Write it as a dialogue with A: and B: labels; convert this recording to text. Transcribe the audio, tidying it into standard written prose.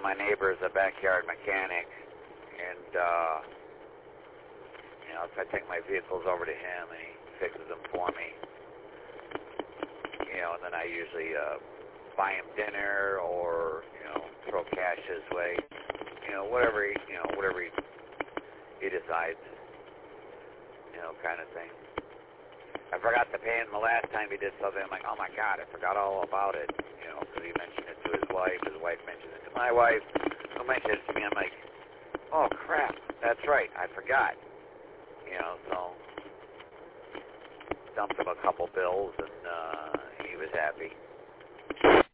A: my neighbor is a backyard mechanic, and if I take my vehicles over to him and he fixes them for me, and then I usually buy him dinner or throw cash his way, whatever he decides, kind of thing. I forgot to pay him the last time he did something. I'm like, oh my God, I forgot all about it, because he mentioned it to his wife mentioned it to my wife, who mentioned it to me. I'm like, oh crap, that's right, I forgot, so dumped him a couple bills and he was happy.